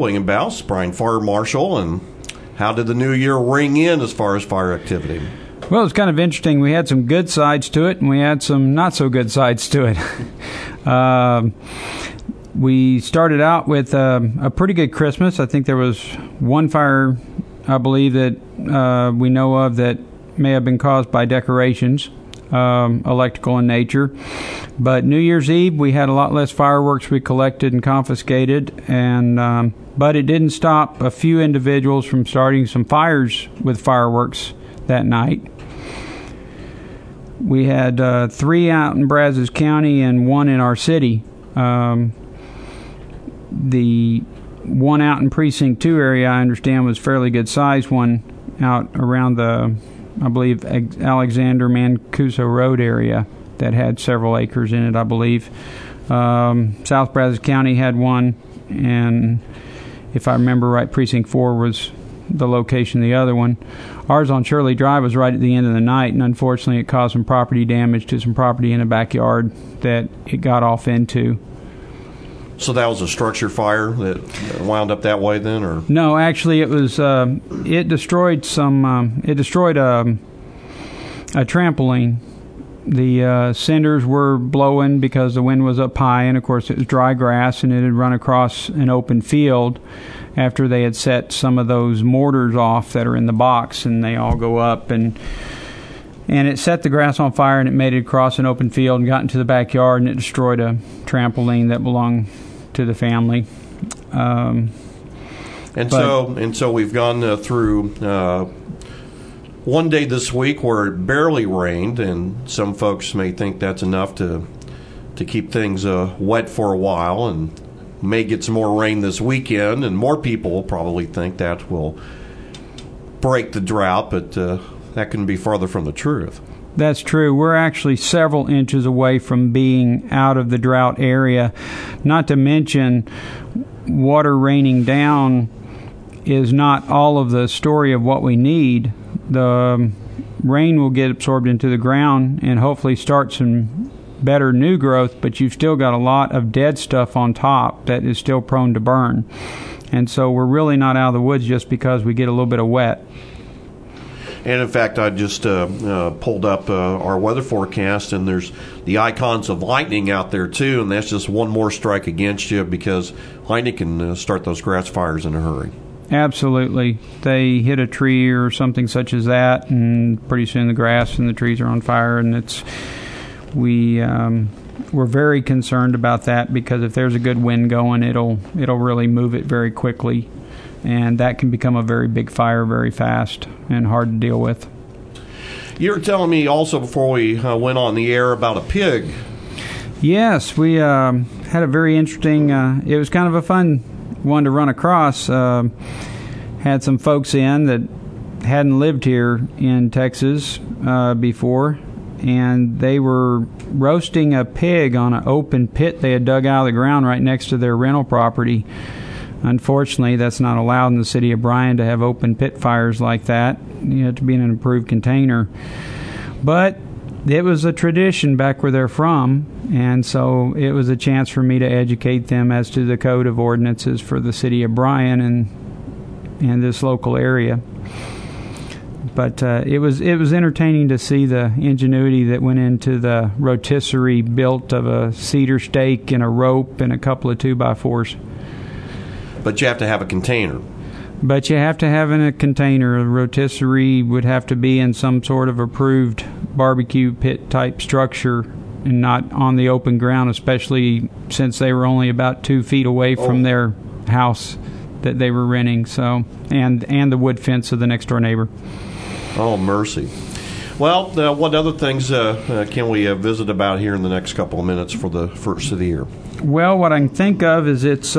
William Bouse, Bryan Fire Marshal, and how did the new year ring in as far as fire activity? Well, it's kind of interesting. We had some good sides to it, and we had some not so good sides to it. We started out with a pretty good Christmas. I think there was one fire, I believe, that we know of that may have been caused by decorations, electrical in nature. But New Year's Eve, we had a lot less fireworks we collected and confiscated, and but it didn't stop a few individuals from starting some fires with fireworks that night. We had 3 out in Brazos County and 1 in our city. The one out in Precinct 2 area, I understand, was fairly good sized one out around the, I believe, Alexander Mancuso Road area that had several acres in it, I believe. South Brazos County had one, and if I remember right, Precinct 4 was the location of the other one. Ours on Shirley Drive was right at the end of the night, and unfortunately it caused some property damage to some property in the backyard that it got off into. So that was a structure fire that wound up that way then, or no? Actually, it was. It destroyed some. It destroyed a trampoline. The cinders were blowing because the wind was up high, and of course it was dry grass, and it had run across an open field after they had set some of those mortars off that are in the box, and they all go up and it set the grass on fire, and it made it across an open field and got into the backyard, and it destroyed a trampoline that belonged to the family. So we've gone through one day this week where it barely rained, and some folks may think that's enough to keep things wet for a while, and may get some more rain this weekend, and more people will probably think that will break the drought, but that couldn't be farther from the truth. That's true. We're actually several inches away from being out of the drought area. Not to mention, water raining down is not all of the story of what we need. The rain will get absorbed into the ground and hopefully start some better new growth, but you've still got a lot of dead stuff on top that is still prone to burn. And so we're really not out of the woods just because we get a little bit of wet. And in fact, I just pulled up our weather forecast, and there's the icons of lightning out there too, and that's just one more strike against you, because lightning can start those grass fires in a hurry. Absolutely. They hit a tree or something such as that, and pretty soon the grass and the trees are on fire, and we're very concerned about that, because if there's a good wind going, it'll really move it very quickly. And that can become a very big fire very fast and hard to deal with. You were telling me also before we went on the air about a pig. Yes, we had a very interesting, it was kind of a fun one to run across. Had some folks in that hadn't lived here in Texas before, and they were roasting a pig on an open pit they had dug out of the ground right next to their rental property. Unfortunately, that's not allowed in the city of Bryan to have open pit fires like that. You have to be in an approved container. But it was a tradition back where they're from, and so it was a chance for me to educate them as to the code of ordinances for the city of Bryan and this local area. But it was entertaining to see the ingenuity that went into the rotisserie built of a cedar stake and a rope and a couple of 2x4s. But you have to have a container. But you have to have in a container. A rotisserie would have to be in some sort of approved barbecue pit type structure and not on the open ground, especially since they were only about 2 feet away from their house that they were renting. So, and the wood fence of the next door neighbor. Oh, mercy. Well, what other things can we visit about here in the next couple of minutes for the first of the year? Well, what I can think of is it's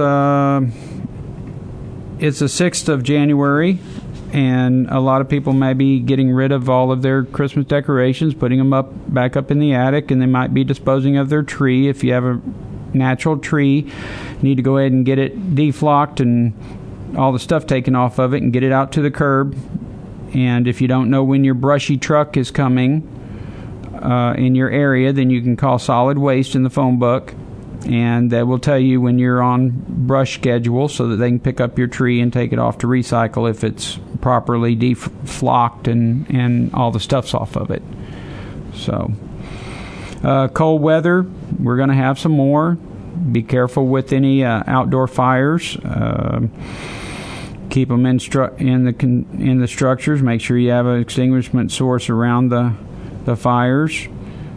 the 6th of January, and a lot of people may be getting rid of all of their Christmas decorations, putting them back up in the attic, and they might be disposing of their tree. If you have a natural tree, you need to go ahead and get it deflocked and all the stuff taken off of it and get it out to the curb. And if you don't know when your brushy truck is coming in your area, then you can call Solid Waste in the phone book and they will tell you when you're on brush schedule so that they can pick up your tree and take it off to recycle if it's properly deflocked and all the stuff's off of it. So, cold weather, we're going to have some more. Be careful with any outdoor fires. Keep them in the structures. Make sure you have an extinguishment source around the fires.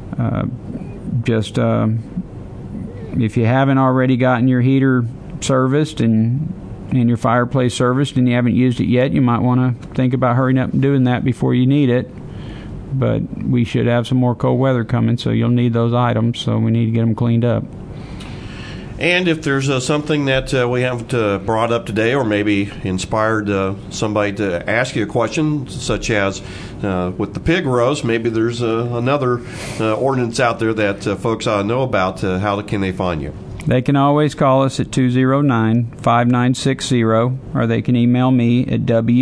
If you haven't already gotten your heater serviced and your fireplace serviced and you haven't used it yet, you might want to think about hurrying up and doing that before you need it. But we should have some more cold weather coming, so you'll need those items, so we need to get them cleaned up. And if there's something that we haven't brought up today, or maybe inspired somebody to ask you a question, such as with the pig roast, maybe there's another ordinance out there that folks ought to know about. How can they find you? They can always call us at 209-5960, or they can email me at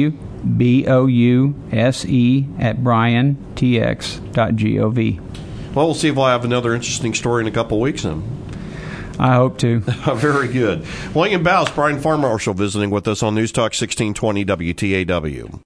wbouse@briantx.gov. Well, we'll see if we'll have another interesting story in a couple of weeks then. I hope to. Very good. William Bouse, Bryan Fire Marshal, visiting with us on News Talk 1620 WTAW.